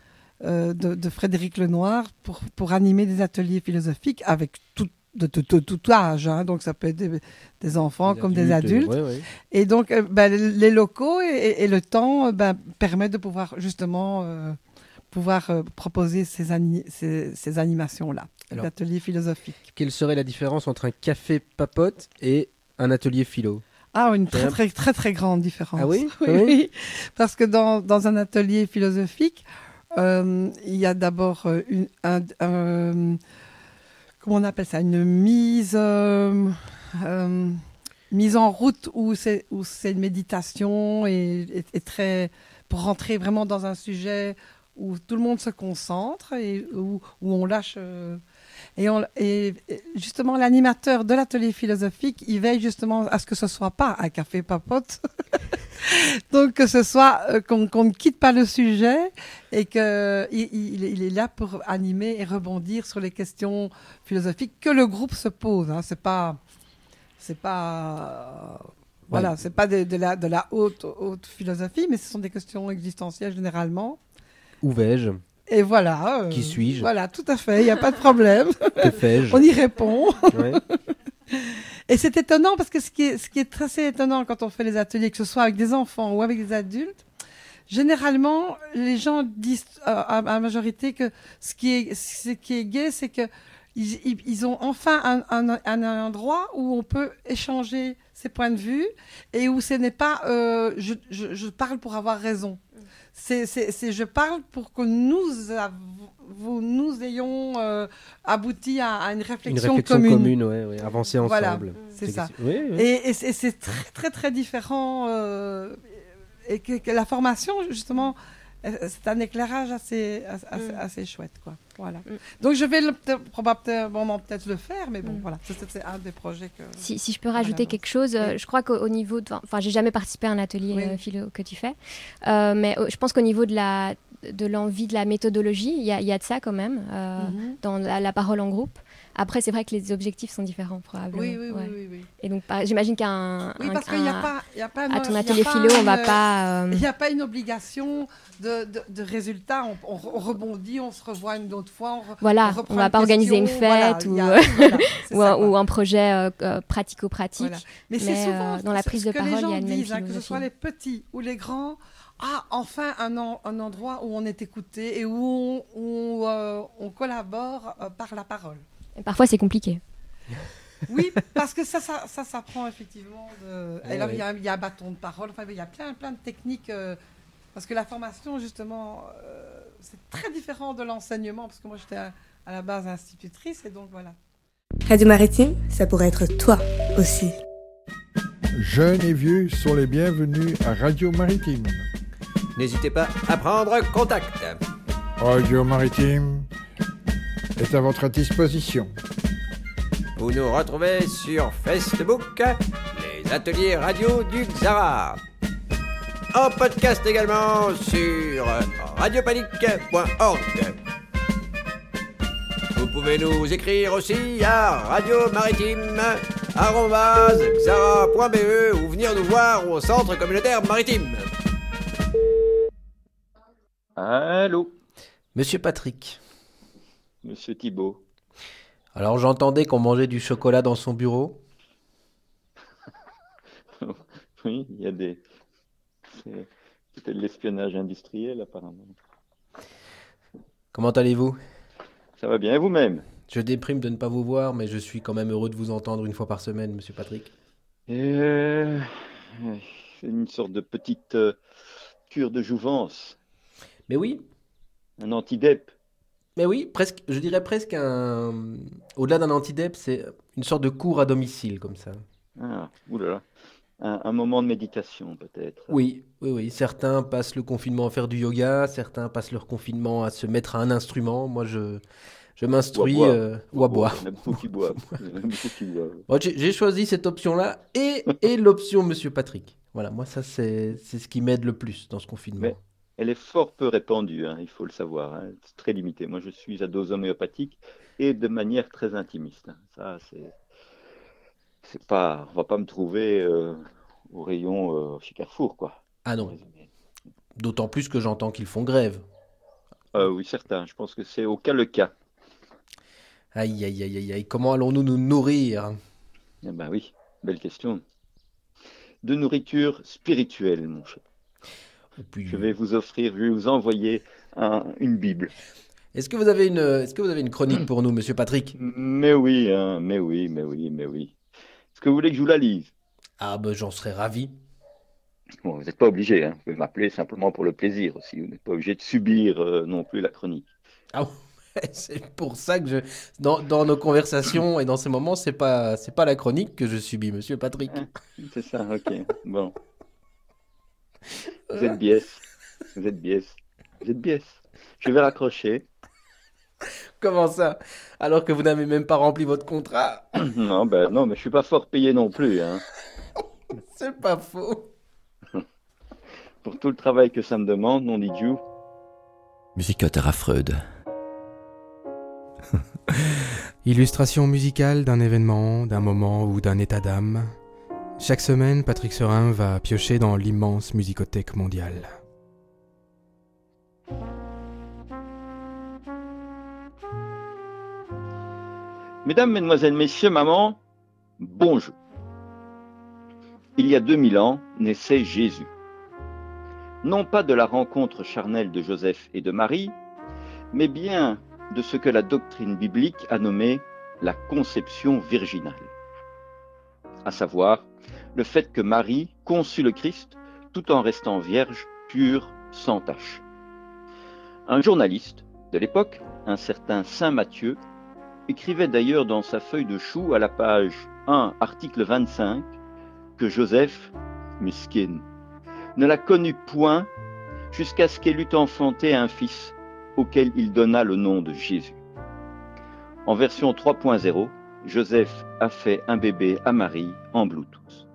de Frédéric Lenoir pour animer des ateliers philosophiques avec de tout âge, hein. Donc ça peut être des enfants comme des adultes. Et donc les locaux et le temps permettent de pouvoir justement proposer ces animations-là, l'atelier philosophique. Quelle serait la différence entre un café papote et un atelier philo ? Ah, une très grande différence. Ah oui, oui. Parce que dans un atelier philosophique, il y a d'abord comment on appelle ça, une mise en route où c'est une méditation et très pour rentrer vraiment dans un sujet où tout le monde se concentre et où on lâche et justement l'animateur de l'atelier philosophique, il veille justement à ce que ce soit pas un café papote. Donc que ce soit qu'on ne quitte pas le sujet et que il est là pour animer et rebondir sur les questions philosophiques que le groupe se pose, hein. C'est pas voilà, c'est pas de la haute philosophie, mais ce sont des questions existentielles généralement. Où vais-je ? Et voilà. Qui suis-je ? Voilà, tout à fait, il n'y a pas de problème. Que fais-je ? On y répond. Ouais. Et c'est étonnant parce que ce qui est très étonnant quand on fait les ateliers, que ce soit avec des enfants ou avec des adultes, généralement, les gens disent à la majorité que ce qui est gai, c'est que ils ont enfin un endroit où on peut échanger ses points de vue et où ce n'est pas je parle pour avoir raison. C'est je parle pour que nous ayons abouti à une réflexion commune. Ouais, avancer ensemble. Voilà, c'est ça. Oui. Et c'est très, très, très différent. Et que la formation, justement, c'est un éclairage assez chouette, quoi. Voilà. Donc, je vais probablement peut-être le faire, mais bon, voilà. C'est un des projets que... Si je peux rajouter quelque chose, je crois qu'au niveau... Enfin, j'ai jamais participé à un atelier philo que tu fais, mais je pense qu'au niveau de l'envie, de la méthodologie, il y a de ça quand même, dans la parole en groupe. Après, c'est vrai que les objectifs sont différents, probablement. Oui. Et donc, j'imagine qu'à ton atelier philo, on va pas... Il n'y a pas une obligation de résultat. On rebondit, on se revoit une autre fois. On ne va pas organiser une fête ou un projet pratico-pratique. Voilà. Mais c'est souvent dans la prise de parole, il y a une même philosophie. Que ce soit les petits ou les grands, enfin un endroit où on est écouté et où on collabore par la parole. Et parfois, c'est compliqué. Oui, parce que ça s'apprend effectivement. Alors, il y a un bâton de parole. Enfin, il y a plein de techniques. Parce que la formation, justement, c'est très différent de l'enseignement. Parce que moi, j'étais à la base institutrice. Et donc, voilà. Radio Maritime, ça pourrait être toi aussi. Jeunes et vieux sont les bienvenus à Radio Maritime. N'hésitez pas à prendre contact. Radio Maritime est à votre disposition. Vous nous retrouvez sur Facebook, les ateliers radio du Xara. En podcast également sur radiopanique.org. Vous pouvez nous écrire aussi à radiomaritime@xara.be ou venir nous voir au centre communautaire maritime. Allô, Monsieur Patrick. Monsieur Thibault. Alors j'entendais qu'on mangeait du chocolat dans son bureau. Oui, il y a c'était de l'espionnage industriel apparemment. Comment allez-vous ? Ça va bien, et vous-même ? Je déprime de ne pas vous voir, mais je suis quand même heureux de vous entendre une fois par semaine, Monsieur Patrick. C'est une sorte de petite cure de jouvence. Mais oui. Un antidep. Mais oui, presque, je dirais presque au-delà d'un antidep, c'est une sorte de cours à domicile, comme ça. Ah, oulala. Un moment de méditation, peut-être. Oui. Certains passent le confinement à faire du yoga, certains passent leur confinement à se mettre à un instrument. Moi, je m'instruis ou à boire. Il y en a beaucoup qui boivent. Bon, j'ai choisi cette option-là et l'option Monsieur Patrick. Voilà, moi, ça, c'est ce qui m'aide le plus dans ce confinement. Mais elle est fort peu répandue, il faut le savoir. C'est très limité. Moi, je suis à dose homéopathique et de manière très intimiste. Ça, c'est pas, on va pas me trouver au rayon chez Carrefour, quoi. Ah non. D'autant plus que j'entends qu'ils font grève. Oui, certain. Je pense que c'est au cas le cas. Aïe. Comment allons-nous nous nourrir ? Eh ben oui, belle question. De nourriture spirituelle, mon cher. Puis... Je vais vous envoyer une Bible. Est-ce que vous avez une chronique pour nous, Monsieur Patrick ? Mais oui. Est-ce que vous voulez que je vous la lise ? Ah ben j'en serais ravi. Bon, vous n'êtes pas obligé, vous pouvez m'appeler simplement pour le plaisir aussi. Vous n'êtes pas obligé de subir non plus la chronique. Ah c'est pour ça que dans nos conversations et dans ces moments, c'est pas la chronique que je subis, Monsieur Patrick. C'est ça, ok. Bon. Vous êtes biais. Je vais raccrocher. Comment ça ? Alors que vous n'avez même pas rempli votre contrat ? Non, mais je suis pas fort payé non plus. C'est pas faux. Pour tout le travail que ça me demande, non dit Dieu. Musicothère à Freud. Illustration musicale d'un événement, d'un moment ou d'un état d'âme. Chaque semaine, Patrick Serin va piocher dans l'immense musicothèque mondiale. Mesdames, Mesdemoiselles, Messieurs, Maman, bonjour. Il y a 2000 ans naissait Jésus. non pas de la rencontre charnelle de Joseph et de Marie, mais bien de ce que la doctrine biblique a nommé la conception virginale, à savoir le fait que Marie conçut le Christ tout en restant vierge, pure, sans tache. Un journaliste de l'époque, un certain Saint Matthieu, écrivait d'ailleurs dans sa feuille de chou à la page 1, article 25, que Joseph, miskin, ne la connut point jusqu'à ce qu'elle eût enfanté un fils auquel il donna le nom de Jésus. En version 3.0, Joseph a fait un bébé à Marie en Bluetooth.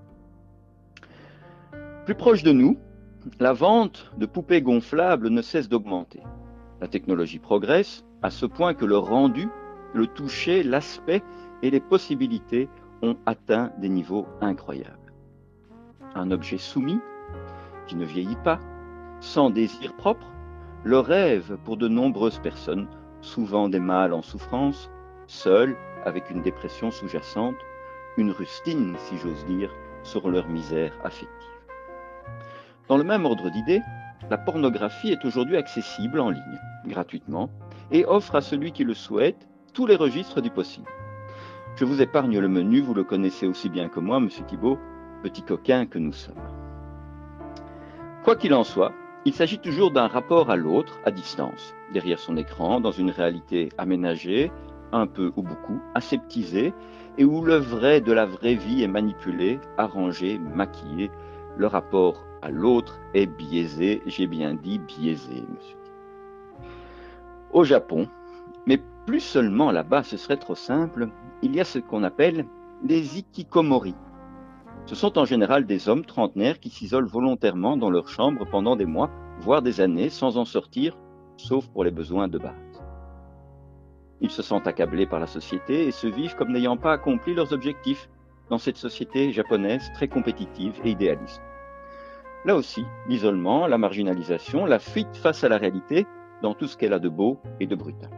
Plus proche de nous, la vente de poupées gonflables ne cesse d'augmenter. La technologie progresse à ce point que le rendu, le toucher, l'aspect et les possibilités ont atteint des niveaux incroyables. Un objet soumis, qui ne vieillit pas, sans désir propre, le rêve pour de nombreuses personnes, souvent des mâles en souffrance, seuls, avec une dépression sous-jacente, une rustine, si j'ose dire, sur leur misère affective. Dans le même ordre d'idées, la pornographie est aujourd'hui accessible en ligne, gratuitement, et offre à celui qui le souhaite tous les registres du possible. Je vous épargne le menu, vous le connaissez aussi bien que moi, Monsieur Thibault, petit coquin que nous sommes. Quoi qu'il en soit, il s'agit toujours d'un rapport à l'autre à distance, derrière son écran, dans une réalité aménagée, un peu ou beaucoup, aseptisée, et où le vrai de la vraie vie est manipulé, arrangé, maquillé. Le rapport à l'autre est biaisé, j'ai bien dit biaisé, monsieur. Au Japon, mais plus seulement là-bas, ce serait trop simple, il y a ce qu'on appelle les hikikomori. Ce sont en général des hommes trentenaires qui s'isolent volontairement dans leur chambre pendant des mois, voire des années, sans en sortir, sauf pour les besoins de base. Ils se sentent accablés par la société et se vivent comme n'ayant pas accompli leurs objectifs dans cette société japonaise très compétitive et idéaliste. Là aussi, l'isolement, la marginalisation, la fuite face à la réalité dans tout ce qu'elle a de beau et de brutal.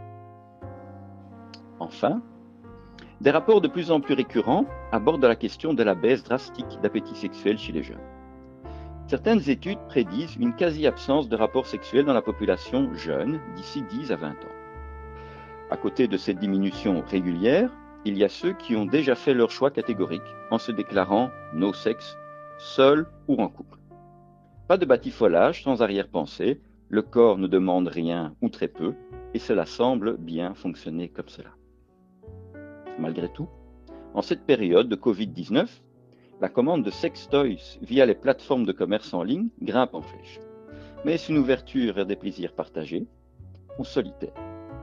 Enfin, des rapports de plus en plus récurrents abordent la question de la baisse drastique d'appétit sexuel chez les jeunes. Certaines études prédisent une quasi-absence de rapports sexuels dans la population jeune d'ici 10 à 20 ans. À côté de cette diminution régulière, il y a ceux qui ont déjà fait leur choix catégorique en se déclarant no sexe, seul ou en couple. Pas de batifolage sans arrière-pensée, le corps ne demande rien ou très peu, et cela semble bien fonctionner comme cela. Malgré tout, en cette période de Covid-19, la commande de sex-toys via les plateformes de commerce en ligne grimpe en flèche. Mais est-ce une ouverture vers des plaisirs partagés ou solitaires?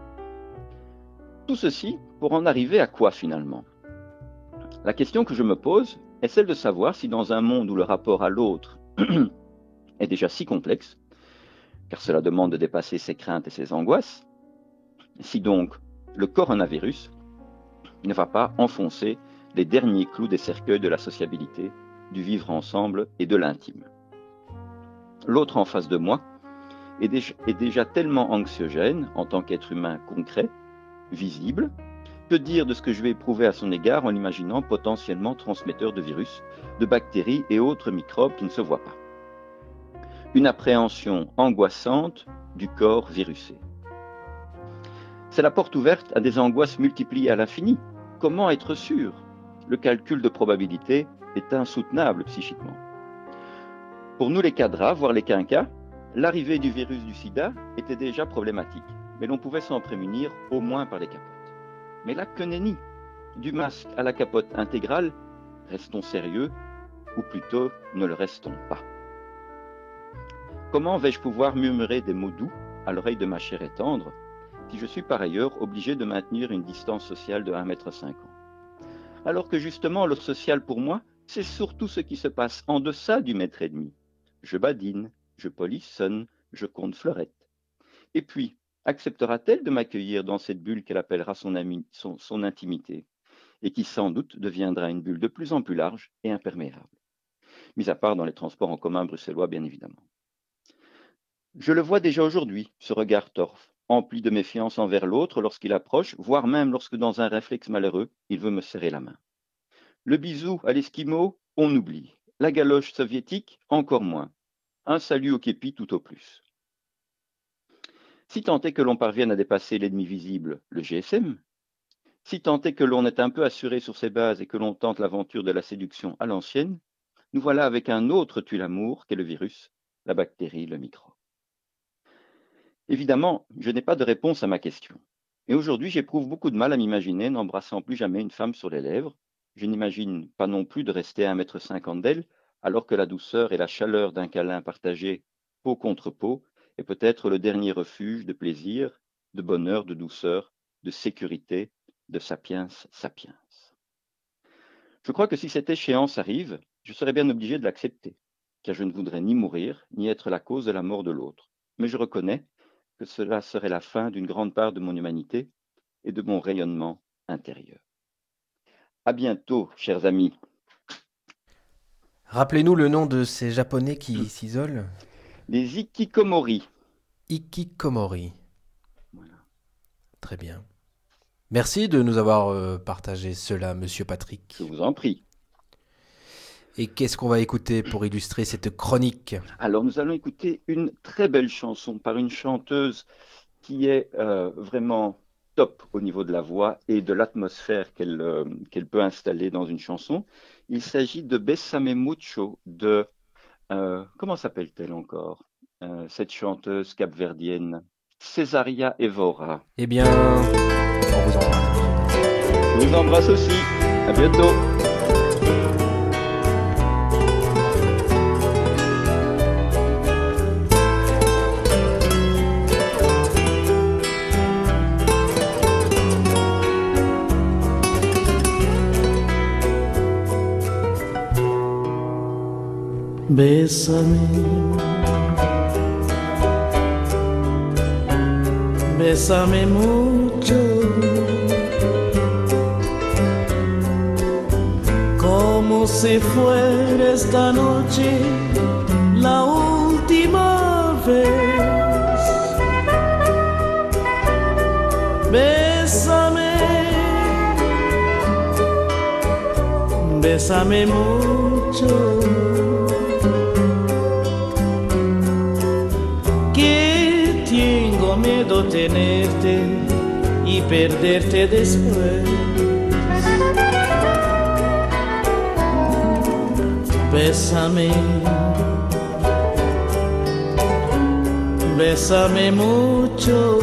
Tout ceci pour en arriver à quoi finalement? La question que je me pose est celle de savoir si dans un monde où le rapport à l'autre est déjà si complexe, car cela demande de dépasser ses craintes et ses angoisses, si donc le coronavirus ne va pas enfoncer les derniers clous des cercueils de la sociabilité, du vivre ensemble et de l'intime. L'autre en face de moi est déjà tellement anxiogène en tant qu'être humain concret, visible. Que dire de ce que je vais éprouver à son égard en l'imaginant potentiellement transmetteur de virus, de bactéries et autres microbes qui ne se voient pas? Une appréhension angoissante du corps virusé. C'est la porte ouverte à des angoisses multipliées à l'infini. Comment être sûr? Le calcul de probabilité est insoutenable psychiquement. Pour nous les cadras, voire les quinquas, l'arrivée du virus du sida était déjà problématique, mais l'on pouvait s'en prémunir au moins par les capotes. Mais là, que nenni! Du masque à la capote intégrale, restons sérieux, ou plutôt ne le restons pas. Comment vais-je pouvoir murmurer des mots doux à l'oreille de ma chère et tendre si je suis par ailleurs obligé de maintenir une distance sociale de 1,50 m? Alors que justement, le social pour moi, c'est surtout ce qui se passe en deçà du 1,5 m. Je badine, je polissonne, je compte fleurettes. Et puis, acceptera-t-elle de m'accueillir dans cette bulle qu'elle appellera son intimité, et qui sans doute deviendra une bulle de plus en plus large et imperméable, mis à part dans les transports en commun bruxellois, bien évidemment. Je le vois déjà aujourd'hui, ce regard torf, empli de méfiance envers l'autre lorsqu'il approche, voire même lorsque dans un réflexe malheureux, il veut me serrer la main. Le bisou à l'esquimau, on oublie. La galoche soviétique, encore moins. un salut au képi tout au plus. Si tant est que l'on parvienne à dépasser l'ennemi visible, le GSM, si tant est que l'on est un peu assuré sur ses bases et que l'on tente l'aventure de la séduction à l'ancienne, nous voilà avec un autre tue-l'amour qu'est le virus, la bactérie, le microbe. Évidemment, je n'ai pas de réponse à ma question. Et aujourd'hui, j'éprouve beaucoup de mal à m'imaginer n'embrassant plus jamais une femme sur les lèvres. Je n'imagine pas non plus de rester à 1,50 m d'elle, alors que la douceur et la chaleur d'un câlin partagé peau contre peau est peut-être le dernier refuge de plaisir, de bonheur, de douceur, de sécurité, de sapiens sapiens. Je crois que si cette échéance arrive, je serais bien obligé de l'accepter, car je ne voudrais ni mourir, ni être la cause de la mort de l'autre. Mais je reconnais que cela serait la fin d'une grande part de mon humanité et de mon rayonnement intérieur. À bientôt, chers amis. Rappelez-nous le nom de ces Japonais qui s'isolent. Les Ikikomori. Ikikomori. Voilà. Très bien. Merci de nous avoir partagé cela, Monsieur Patrick. Je vous en prie. Et qu'est-ce qu'on va écouter pour illustrer cette chronique? Alors, nous allons écouter une très belle chanson par une chanteuse qui est vraiment top au niveau de la voix et de l'atmosphère qu'elle peut installer dans une chanson. Il s'agit de Bésame Mucho de... comment s'appelle-t-elle encore cette chanteuse capverdienne? Cesaria Evora. Eh bien, on vous embrasse. Je vous embrasse aussi. À bientôt. Bésame, bésame mucho, como si fuera esta noche la última vez. Bésame, bésame mucho. Miedo tenerte y perderte después. Bésame, bésame mucho,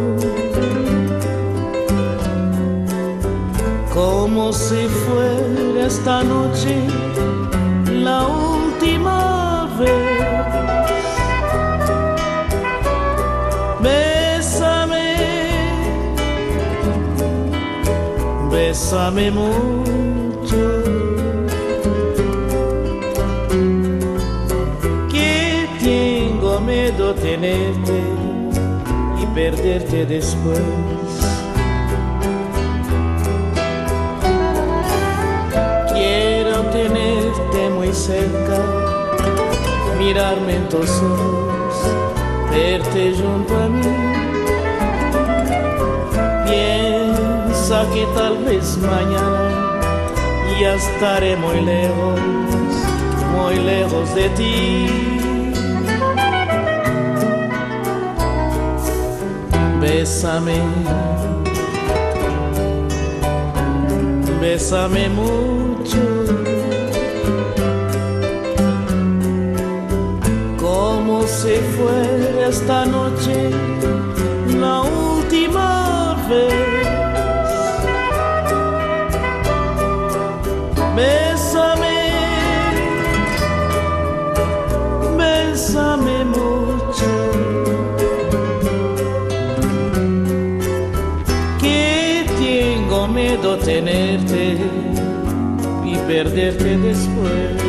como si fuera esta noche la última vez. Bésame mucho, que tengo miedo tenerte y perderte después. Quiero tenerte muy cerca, mirarme en tus ojos, verte junto a mí. Que tal vez mañana ya estaré muy lejos de ti. Bésame, bésame mucho, como si fuera esta noche la última vez. Bésame, bésame mucho, que tengo miedo tenerte y perderte después.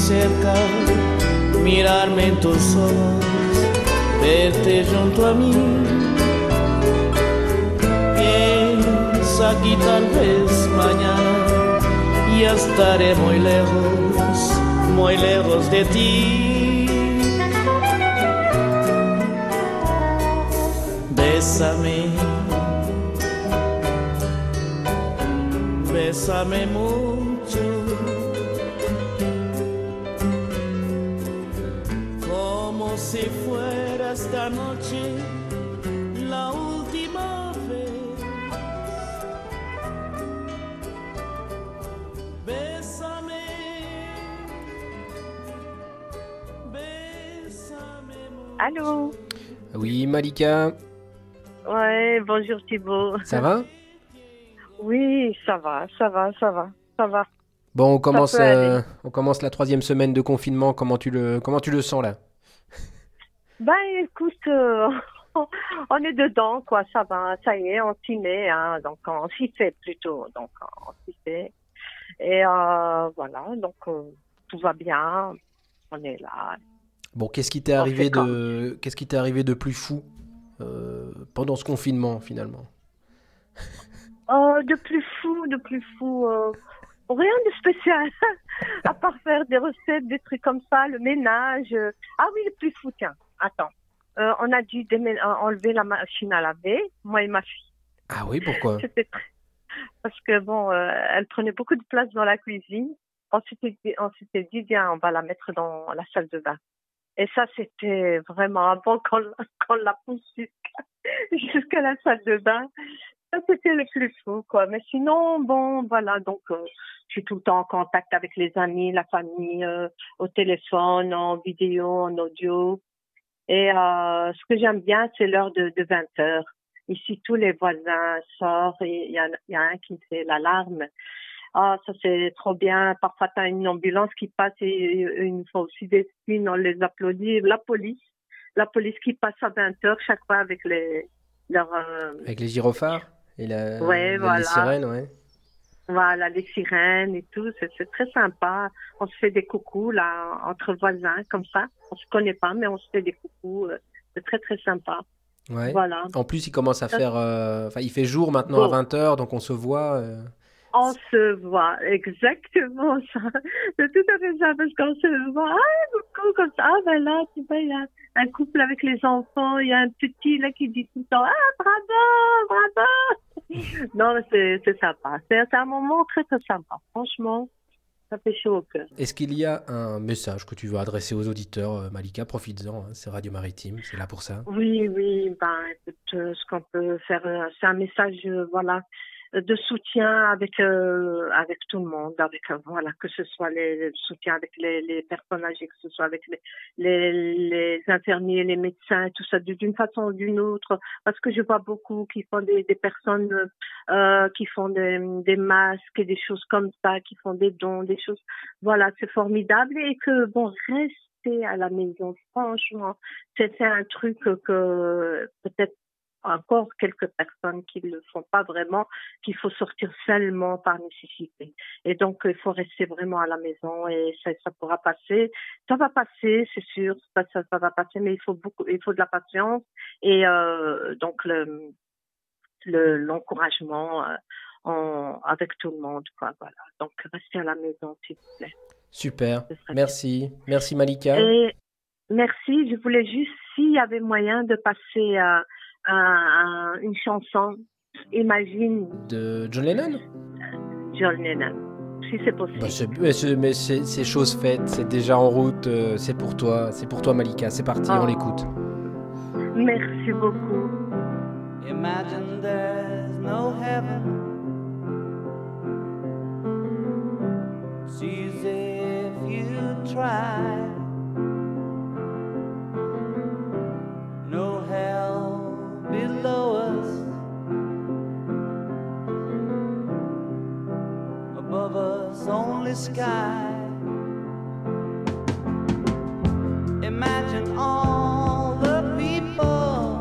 cerca, mirarme en tus ojos, verte junto a mí. Piensa que tal vez mañana ya estaré muy lejos de ti. Bésame, bésame mucho, como si fuera esta noche la última vez. Bésame, bésame mucho. Allô? Oui, Malika. Ouais, bonjour Thibaut. Ça va? Oui, ça va. Bon, on commence la 3e semaine de confinement. Comment tu le sens là? Ben écoute, on est dedans, quoi, ça va, ça y est, on s'y met, hein, donc on s'y fait plutôt, donc on s'y fait. Et voilà, donc tout va bien, on est là. Bon, qu'est-ce qui t'est arrivé de plus fou pendant ce confinement finalement? De plus fou, rien de spécial, à part faire des recettes, des trucs comme ça, le ménage. Ah oui, le plus fou, tiens, attends. On a dû enlever la machine à laver, moi et ma fille. Ah oui, pourquoi? Parce que bon, elle prenait beaucoup de place dans la cuisine. On s'était dit, viens, on va la mettre dans la salle de bain. Et ça, c'était vraiment bon qu'on la pousse jusqu'à la salle de bain. Ça, c'était le plus fou, quoi. Mais sinon, bon, voilà. Donc, je suis tout le temps en contact avec les amis, la famille, au téléphone, en vidéo, en audio. Et ce que j'aime bien, c'est l'heure de 20h. Ici, tous les voisins sortent et il y a un qui me fait l'alarme. Ah, ça c'est trop bien. Parfois, tu as une ambulance qui passe et une fois aussi des signes, on les applaudit. La police qui passe à 20h chaque fois avec avec les gyrophares et ouais, voilà. Les sirènes, ouais. Voilà, les sirènes et tout, c'est très sympa. On se fait des coucous là entre voisins comme ça. On se connaît pas, mais on se fait des coucous. C'est très très sympa. Ouais. Voilà. En plus, il commence à faire. Il fait jour maintenant à 20h, donc on se voit. On se voit, exactement ça. C'est tout à fait ça, parce qu'on se voit, coucou, comme ça. Ah, ben là, tu vois, il y a un couple avec les enfants, il y a un petit là qui dit tout le temps, bravo. Non, c'est sympa. C'est un moment très, très sympa. Franchement, ça fait chaud au cœur. Est-ce qu'il y a un message que tu veux adresser aux auditeurs, Malika? Profites-en, hein, c'est Radio Maritime, c'est là pour ça. Oui, écoute, ce qu'on peut faire, c'est un message, voilà, de soutien avec tout le monde, avec voilà, que ce soit les soutiens avec les personnes âgées, que ce soit avec les infirmiers, les médecins, tout ça d'une façon ou d'une autre, parce que je vois beaucoup qui font des personnes qui font des masques et des choses comme ça, qui font des dons, des choses, voilà, c'est formidable. Et que bon, rester à la maison, franchement, c'est un truc que peut-être encore quelques personnes qui ne le font pas vraiment, qu'il faut sortir seulement par nécessité. Et donc, il faut rester vraiment à la maison et ça pourra passer. Ça va passer, c'est sûr, ça va passer, mais il faut de la patience et donc l'encouragement avec tout le monde, quoi, voilà. Donc, restez à la maison, s'il vous plaît. Super, merci. Merci Malika. Et merci, je voulais juste, s'il y avait moyen de passer une chanson, Imagine. De John Lennon? John Lennon, si c'est possible. Mais c'est chose faite, c'est déjà en route, c'est pour toi Malika, c'est parti, on l'écoute. Merci beaucoup. Imagine there's no heaven. It's easy if you try. No hell below us, above us only sky. Imagine all the people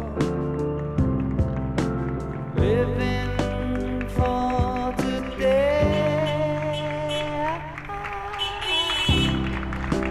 living for today.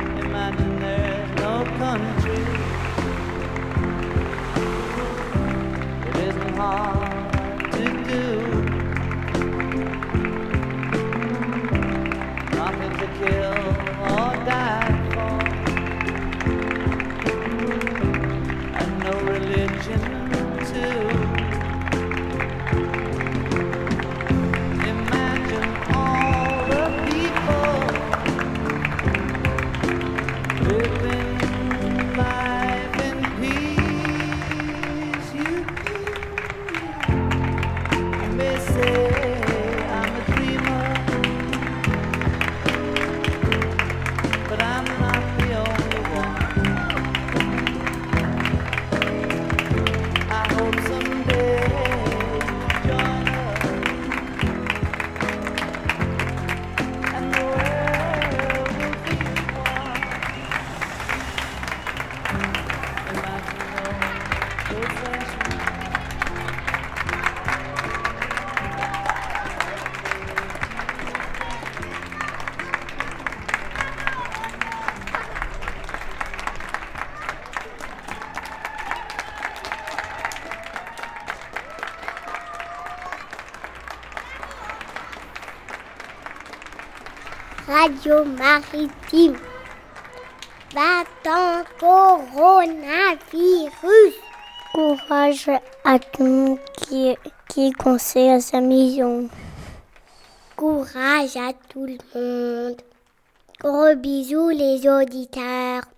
Radio Maritime. Va-t'en, coronavirus. Courage à tout le monde qui conseille à sa mission. Courage à tout le monde. Gros bisous les auditeurs.